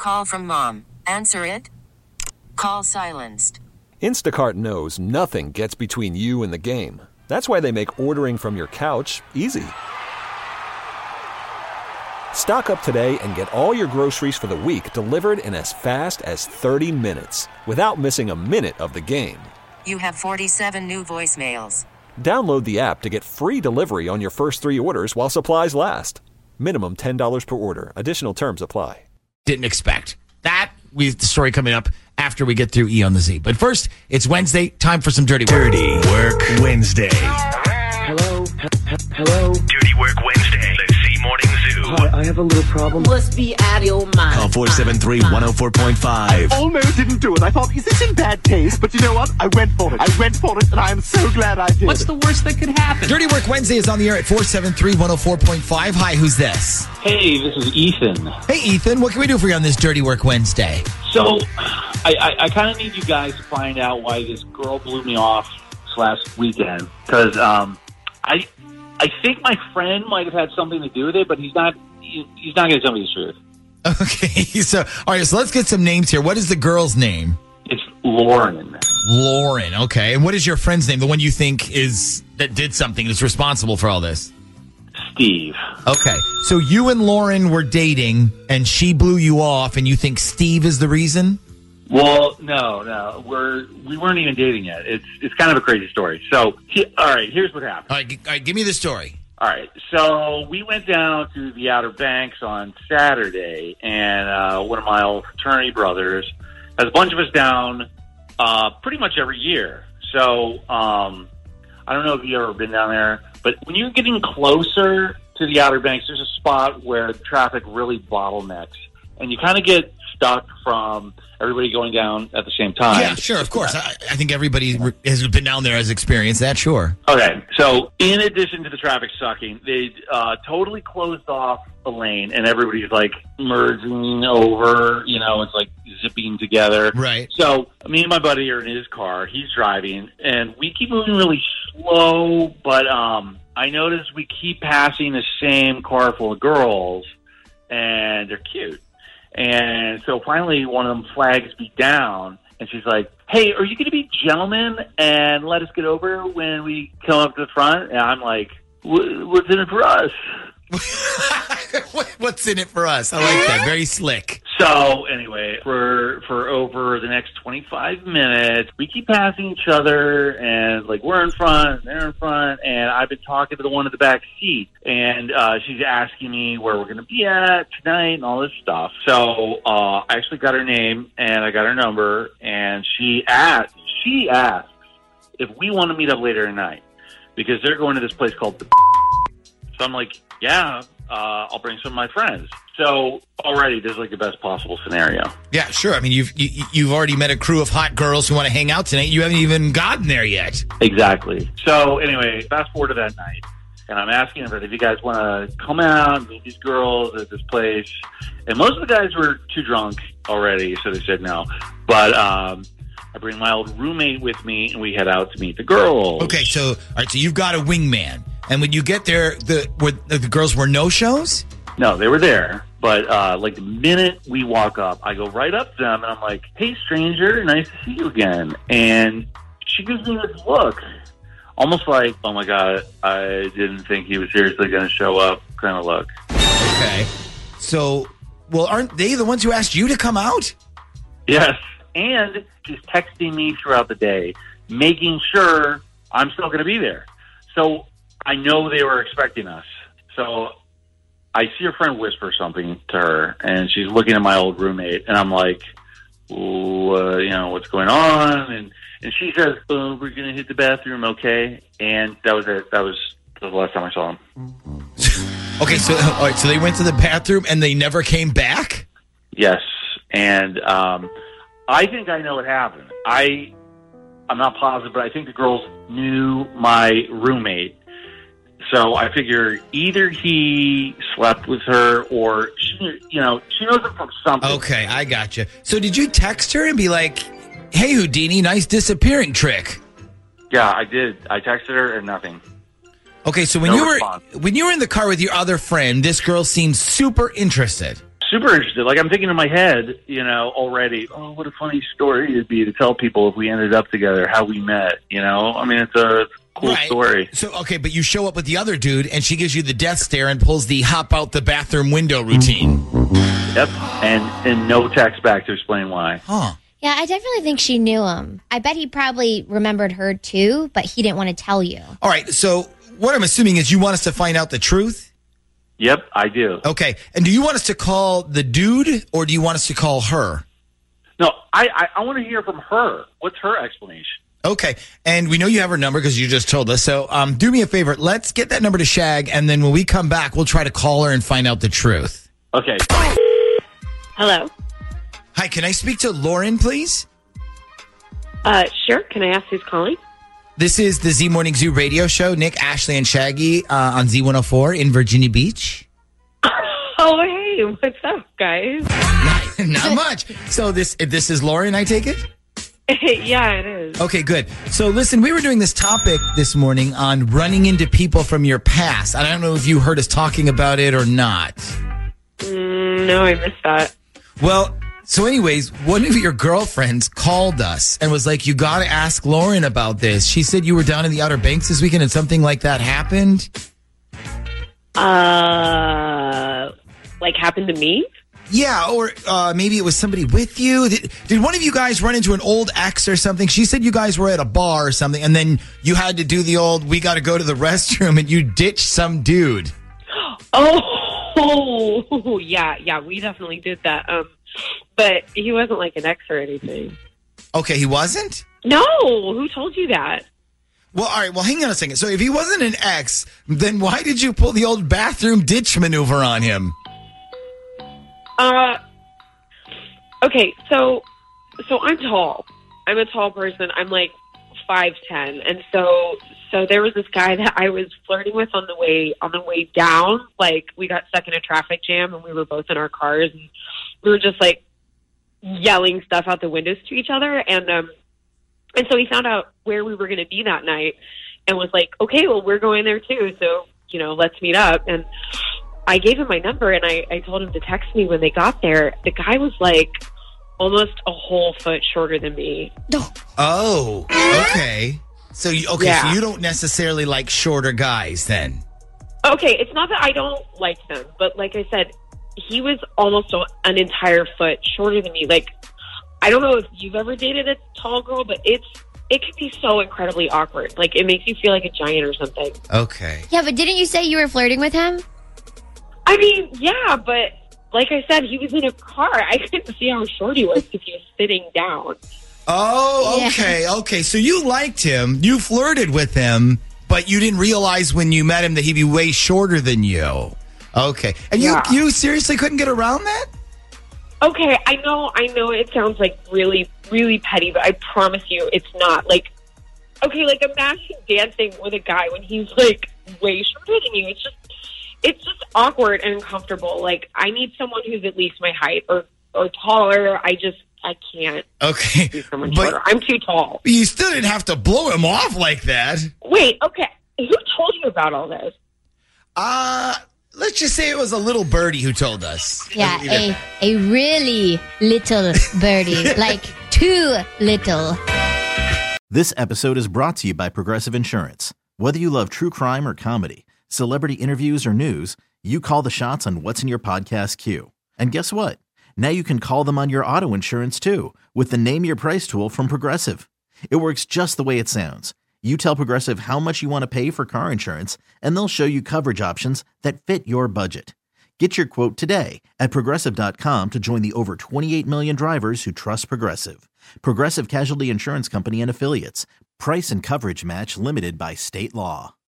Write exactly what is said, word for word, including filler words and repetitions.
call from mom. Answer it. Call silenced. Instacart knows nothing gets between you and the game. That's why they make ordering from your couch easy. Stock up today and get all your groceries for the week delivered in as fast as thirty minutes without missing a minute of the game. You have forty-seven new voicemails. Download the app to get free delivery on your first three orders while supplies last. Minimum ten dollars per order. Additional terms apply. Didn't expect. That, we have the story coming up after we get through E on the Z. But first, it's Wednesday. Time for some Dirty Work. Dirty Work Wednesday. Hello? H- hello? Dirty Work Wednesday. Let's see Morning Zoo. Hi, I have a little problem. Must be out of your mind. Call four seven three, one oh four point five. Almost didn't do it. I thought, is this in bad taste? But you know what? I went for it. I went for it, and I'm so glad I did. What's the worst that could happen? Dirty Work Wednesday is on the air at four seven three, one oh four point five. Hi, who's this? Hey, this is Ethan. Hey, Ethan. What can we do for you on this Dirty Work Wednesday? So, I, I, I kind of need you guys to find out why this girl blew me off this last weekend. Because um, I I think my friend might have had something to do with it, but he's not he, he's not going to tell me the truth. Okay, so, all right, so let's get some names here. What is the girl's name? It's Lauren. Lauren, okay. And what is your friend's name, the one you think is that did something, that's responsible for all this? Steve. Okay, so you and Lauren were dating, and she blew you off, and you think Steve is the reason? Well, no, no, we're we weren't even dating yet. It's it's kind of a crazy story. So, he, all right, here's what happened. All right, g- all right, give me the story. All right, so we went down to the Outer Banks on Saturday, and uh, one of my old fraternity brothers has a bunch of us down uh, pretty much every year. So, um, I don't know if you've ever been down there, but when you're getting closer to the Outer Banks, there's a spot where traffic really bottlenecks, and you kind of get stuck from everybody going down at the same time. Yeah, sure, of course. I, I think everybody has been down there, has experienced that, sure. Okay, so in addition to the traffic sucking, they uh, totally closed off a lane, and everybody's like merging over, you know, it's like zipping together. Right. So me and my buddy are in his car, he's driving, and we keep moving really slow, but um, I notice we keep passing the same car full of girls, and they're cute. And so finally one of them flags me down, and she's like, hey, are you going to be gentlemen and let us get over when we come up to the front? And I'm like, what's in it for us? What's in it for us? I like that. Very slick. So anyway, for for over the next twenty-five minutes, we keep passing each other, and like we're in front, they're in front, and I've been talking to the one in the back seat, and uh, she's asking me where we're going to be at tonight and all this stuff. So uh, I actually got her name and I got her number, and she asked, she asked if we want to meet up later tonight because they're going to this place called the. So I'm like, yeah, uh, I'll bring some of my friends. So already there's like the best possible scenario. Yeah, sure. I mean, you've you, you've already met a crew of hot girls who want to hang out tonight. You haven't even gotten there yet. Exactly. So anyway, fast forward to that night, and I'm asking them if you guys want to come out and meet these girls at this place. And most of the guys were too drunk already, so they said no. But um, I bring my old roommate with me, and we head out to meet the girls. Okay, so all right, so you've got a wingman. And when you get there, the were, the girls were no-shows? No, they were there. But uh, like the minute we walk up, I go right up to them, and I'm like, hey, stranger, nice to see you again. And she gives me this look, almost like, oh, my God, I didn't think he was seriously going to show up kind of look. Okay. So, well, aren't they the ones who asked you to come out? Yes. And she's texting me throughout the day, making sure I'm still going to be there. So I know they were expecting us. So I see her friend whisper something to her, and she's looking at my old roommate, and I'm like, uh, you know, what's going on? And and she says, oh, we're going to hit the bathroom, okay? And that was it. That was the last time I saw him. Okay, so all right, so they went to the bathroom, and they never came back? Yes. And um, I think I know what happened. I, I'm not positive, but I think the girls knew my roommate. So I figure either he slept with her or, she, you know, she knows him from something. Okay, I got you. So did you text her and be like, hey, Houdini, nice disappearing trick? Yeah, I did. I texted her and nothing. Okay, so when No you response. were when you were in the car with your other friend, this girl seemed super interested. super interested. Like, I'm thinking in my head, you know, already, oh, what a funny story it'd be to tell people if we ended up together, how we met, you know? I mean, it's a, it's a cool Right. story. So, okay, but you show up with the other dude, and she gives you the death stare and pulls the hop out the bathroom window routine. Yep. And, and no text back to explain why. Huh. Yeah, I definitely think she knew him. I bet he probably remembered her too, but he didn't want to tell you. All right, so what I'm assuming is you want us to find out the truth? Yep, I do. Okay, and do you want us to call the dude, or do you want us to call her? No, I, I, I want to hear from her. What's her explanation? Okay, and we know you have her number because you just told us. So um, do me a favor. Let's get that number to Shag, and then when we come back, we'll try to call her and find out the truth. Okay. Hello. Hi, can I speak to Lauren, please? Uh, sure. Can I ask who's calling? This is the Z Morning Zoo radio show. Nick, Ashley, and Shaggy uh, on Z one oh four in Virginia Beach. Oh, hey. What's up, guys? Not much. So this this is Lauren, I take it? Yeah, it is. Okay, good. So listen, we were doing this topic this morning on running into people from your past. I don't know if you heard us talking about it or not. Mm, no, I missed that. Well, so anyways, one of your girlfriends called us and was like, you got to ask Lauren about this. She said you were down in the Outer Banks this weekend and something like that happened. Uh, like happened to me? Yeah, or uh, maybe it was somebody with you. Did, did one of you guys run into an old ex or something? She said you guys were at a bar or something, and then you had to do the old, we got to go to the restroom, and you ditched some dude. Oh, yeah, yeah, we definitely did that. Um, but he wasn't like an ex or anything. Okay, he wasn't? No, who told you that? Well, all right, well, hang on a second. So if he wasn't an ex, then why did you pull the old bathroom ditch maneuver on him? Uh, okay, so, so I'm tall. I'm a tall person. I'm like five ten, and so, so there was this guy that I was flirting with on the way on the way down. Like, we got stuck in a traffic jam, and we were both in our cars, and we were just like yelling stuff out the windows to each other, and um, and so he found out where we were going to be that night, and was like, okay, well, we're going there too, so you know, let's meet up. And I gave him my number, and I, I told him to text me when they got there. The guy was like almost a whole foot shorter than me. Oh, okay. So you, okay, Yeah. so you don't necessarily like shorter guys then? Okay, it's not that I don't like them, but like I said, he was almost a, an entire foot shorter than me. Like, I don't know if you've ever dated a tall girl, but it's it can be so incredibly awkward. Like, it makes you feel like a giant or something. Okay. Yeah, but didn't you say you were flirting with him? I mean, yeah, but like I said, he was in a car. I couldn't see how short he was because he was sitting down. Oh, Yeah. okay, okay. So you liked him, you flirted with him, but you didn't realize when you met him that he'd be way shorter than you. Okay. And Yeah. you you seriously couldn't get around that? Okay, I know, I know it sounds like really, really petty, but I promise you it's not. Like, okay, like imagine dancing with a guy when he's like way shorter than you. It's just, it's just awkward and uncomfortable. Like, I need someone who's at least my height or, or taller. I just, I can't Okay. do someone But shorter. I'm too tall. you still didn't have to blow him off like that. Wait, okay, who told you about all this? Uh, let's just say it was a little birdie who told us. Yeah, a, a really little birdie. Like, too little. This episode is brought to you by Progressive Insurance. Whether you love true crime or comedy, celebrity interviews or news, you call the shots on what's in your podcast queue. And guess what? Now you can call them on your auto insurance too with the Name Your Price tool from Progressive. It works just the way it sounds. You tell Progressive how much you want to pay for car insurance, and they'll show you coverage options that fit your budget. Get your quote today at Progressive dot com to join the over twenty-eight million drivers who trust Progressive. Progressive Casualty Insurance Company and Affiliates. Price and coverage match limited by state law.